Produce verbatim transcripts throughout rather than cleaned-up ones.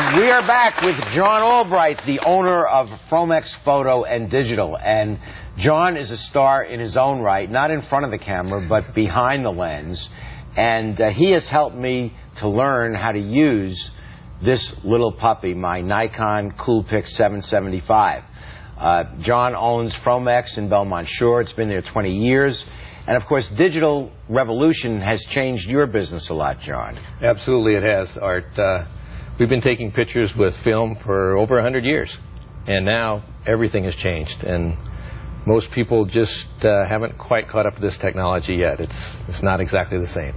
We are back with John Albright, the owner of Fromex Photo and Digital. And John is a star in his own right, not in front of the camera, but behind the lens. And uh, he has helped me to learn how to use this little puppy, my Nikon Coolpix seven seventy-five. Uh, John owns Fromex in Belmont Shore. It's been there twenty years. And, of course, digital revolution has changed your business a lot, John. Absolutely it has, Art. Uh, we've been taking pictures with film for over one hundred years. And now everything has changed. And most people just uh, haven't quite caught up to this technology yet. It's, it's not exactly the same.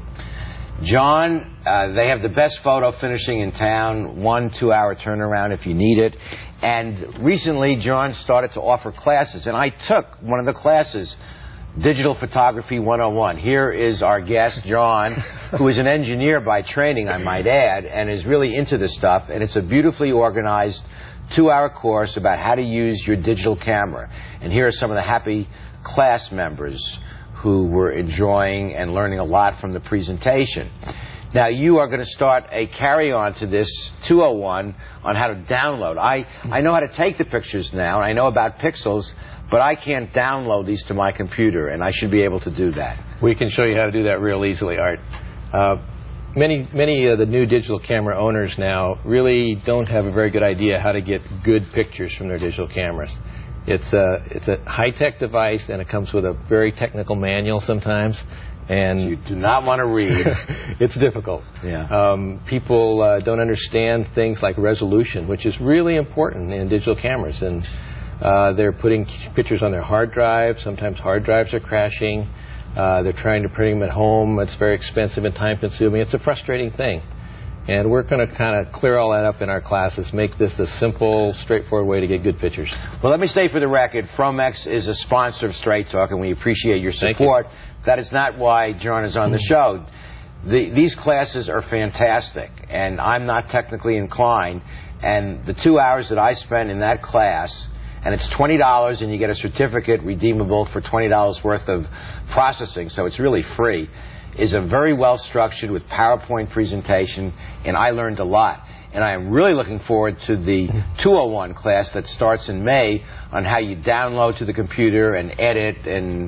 John, uh, they have the best photo finishing in town, one, two-hour turnaround if you need it. And recently, John started to offer classes, and I took one of the classes, Digital Photography one oh one. Here is our guest, John, who is an engineer by training, I might add, and is really into this stuff. And it's a beautifully organized two-hour course about how to use your digital camera. And here are some of the happy class members who were enjoying and learning a lot from the presentation. Now, you are going to start a carry-on to this two oh one on how to download. I, I know how to take the pictures now, and I know about pixels, but I can't download these to my computer, and I should be able to do that. We can show you how to do that real easily, Art. Uh, many, many of the new digital camera owners now really don't have a very good idea how to get good pictures from their digital cameras. It's a, it's a high-tech device, and it comes with a very technical manual sometimes. And you do not want to read. It's difficult. Yeah. Um, people uh, don't understand things like resolution, which is really important in digital cameras. And uh, they're putting pictures on their hard drive. Sometimes hard drives are crashing. Uh, they're trying to print them at home. It's very expensive and time-consuming. It's a frustrating thing. And we're going to kind of clear all that up in our classes, make this a simple, straightforward way to get good pictures. Well, let me say for the record, Fromex is a sponsor of Straight Talk, and we appreciate your support. Thank you. That is not why John is on the show. The, these classes are fantastic, and I'm not technically inclined. And the two hours that I spent in that class, and it's twenty dollars, and you get a certificate redeemable for twenty dollars worth of processing, so it's really free, is a very well-structured with PowerPoint presentation, and I learned a lot. And I am really looking forward to the two oh one class that starts in May on how you download to the computer and edit and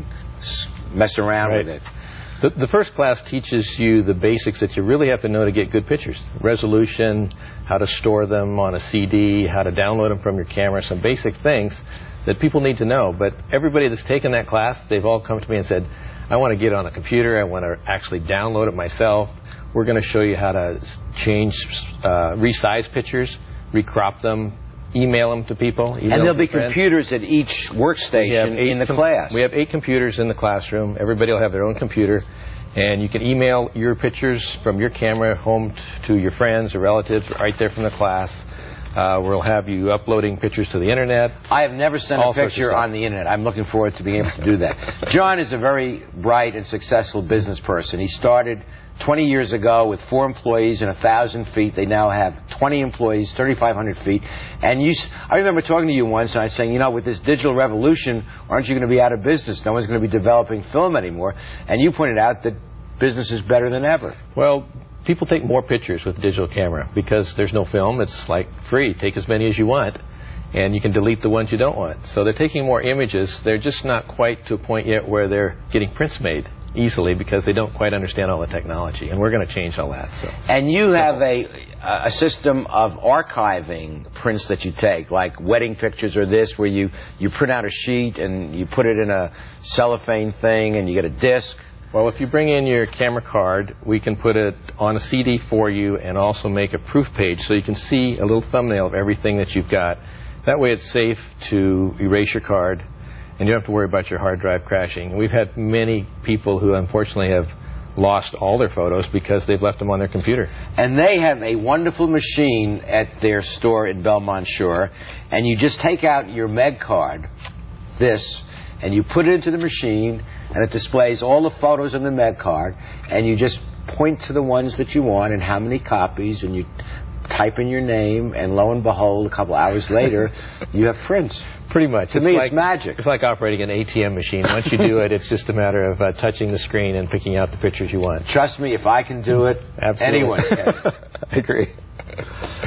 mess around right. with it. The, the first class teaches you the basics that you really have to know to get good pictures. Resolution, how to store them on a C D, how to download them from your camera, some basic things that people need to know. But everybody that's taken that class, they've all come to me and said, I want to get on a computer, I want to actually download it myself. We're going to show you how to change, uh, resize pictures, recrop them, email them to people. And there'll be friends. Computers at each workstation in the class. We have eight computers in the classroom. Everybody will have their own computer. And you can email your pictures from your camera home to your friends or relatives right there from the class. Uh, we'll have you uploading pictures to the Internet. I have never sent a picture on the Internet. I'm looking forward to being able to do that. John is a very bright and successful business person. He started twenty years ago with four employees and one thousand feet. They now have twenty employees, thirty-five hundred feet. And you, I remember talking to you once, and I was saying, you know, with this digital revolution, aren't you going to be out of business? No one's going to be developing film anymore. And you pointed out that business is better than ever. Well, people take more pictures with a digital camera because there's no film. It's like free. Take as many as you want, and you can delete the ones you don't want. So they're taking more images. They're just not quite to a point yet where they're getting prints made easily because they don't quite understand all the technology, and we're going to change all that. So. And you have a, a system of archiving prints that you take, like wedding pictures or this, where you, you print out a sheet and you put it in a cellophane thing and you get a disc. Well, if you bring in your camera card, we can put it on a C D for you and also make a proof page so you can see a little thumbnail of everything that you've got. That way it's safe to erase your card, and you don't have to worry about your hard drive crashing. We've had many people who unfortunately have lost all their photos because they've left them on their computer. And they have a wonderful machine at their store in Belmont Shore, and you just take out your Meg card, this, and you put it into the machine, and it displays all the photos on the Meg card, and you just point to the ones that you want and how many copies, and you type in your name, and lo and behold, a couple hours later, you have prints. Pretty much. To it's me, like, it's magic. It's like operating an A T M machine. Once you do it, it's just a matter of uh, touching the screen and picking out the pictures you want. Trust me, if I can do it, Absolutely. anyone can. I agree.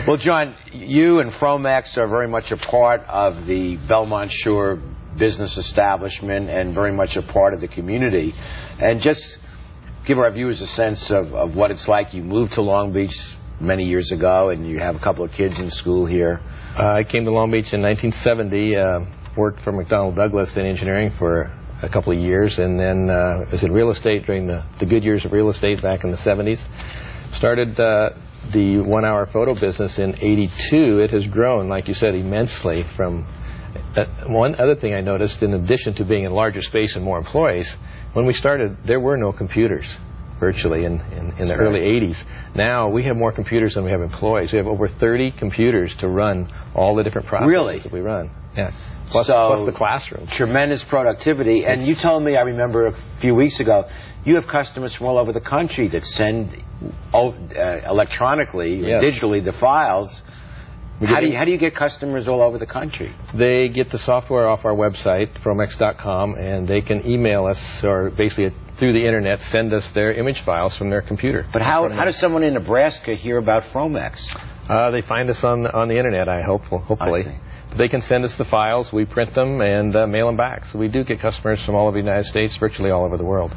Well, John, you and Fromex are very much a part of the Belmont Shore business establishment and very much a part of the community. And just give our viewers a sense of, of what it's like. You moved to Long Beach many years ago, and you have a couple of kids in school here. Uh, I came to Long Beach in nineteen seventy, uh, worked for McDonnell Douglas in engineering for a couple of years, and then uh, was in real estate during the, the good years of real estate back in the seventies. Started uh, the one-hour photo business in eighty-two. It has grown, like you said, immensely. From uh, one other thing I noticed, in addition to being in larger space and more employees, when we started, there were no computers. Virtually in, in, in the right. early eighties. Now we have more computers than we have employees. We have over thirty computers to run all the different processes really? that we run. Yeah. Plus, so, plus the classroom. Tremendous productivity. And you told me, I remember a few weeks ago, you have customers from all over the country that send uh, electronically, yes. digitally, the files. How do, you, how do you get customers all over the country? They get the software off our website, Fromex dot com, and they can email us, or basically through the internet, send us their image files from their computer. But how, how does someone in Nebraska hear about Fromex? Uh, they find us on, on the internet, I hope, hopefully. I But they can send us the files, we print them, and uh, mail them back. So we do get customers from all over the United States, virtually all over the world.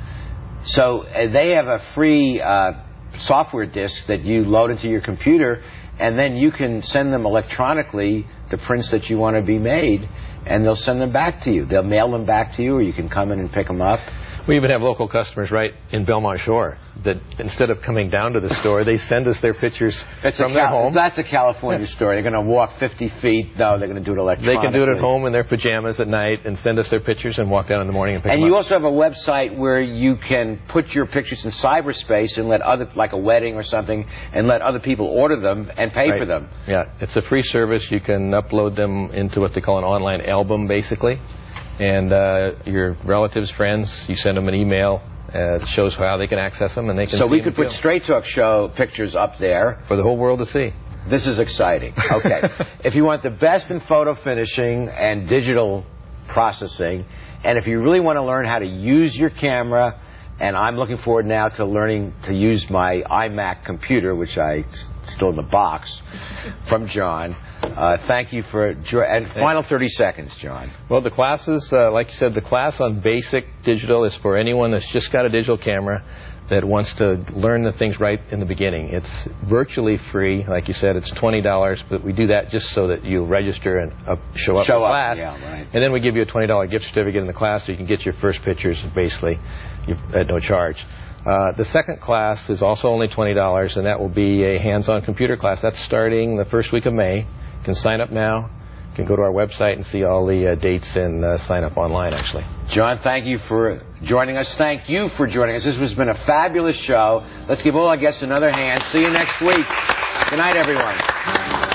So uh, they have a free uh, software disk that you load into your computer, and then you can send them electronically the prints that you want to be made, and they'll send them back to you. They'll mail them back to you, or you can come in and pick them up. We even have local customers right in Belmont Shore that instead of coming down to the store, they send us their pictures it's from a their Cal- home. That's a California story. They're going to walk fifty feet. No, they're going to do it electronically. They can do it at home in their pajamas at night and send us their pictures and walk down in the morning and pick and them you up. also have a website where you can put your pictures in cyberspace and let other, like a wedding or something, and let other people order them and pay right. for them. Yeah, it's a free service. You can upload them into what they call an online album, basically. And uh, your relatives, friends, you send them an email. Uh, it shows how they can access them, and they can So see we could them put Straight Talk Show pictures up there. for the whole world to see. This is exciting. Okay. If you want the best in photo finishing and digital processing, and if you really want to learn how to use your camera, and I'm looking forward now to learning to use my iMac computer, which I still in the box, from John. Uh, thank you for and final thirty seconds, John. Well, the classes, uh, like you said, the class on basic digital is for anyone that's just got a digital camera that wants to learn the things right in the beginning. It's virtually free. Like you said, it's twenty dollars, but we do that just so that you'll register and uh, show up show in up, class. Yeah, right. And then we give you a twenty dollar gift certificate in the class so you can get your first pictures, basically, at no charge. Uh, the second class is also only twenty dollars, and that will be a hands-on computer class. That's starting the first week of May. You can sign up now. You can go to our website and see all the uh, dates and uh, sign up online, actually. John, thank you for joining us. Thank you for joining us. This has been a fabulous show. Let's give all our guests another hand. See you next week. Good night, everyone.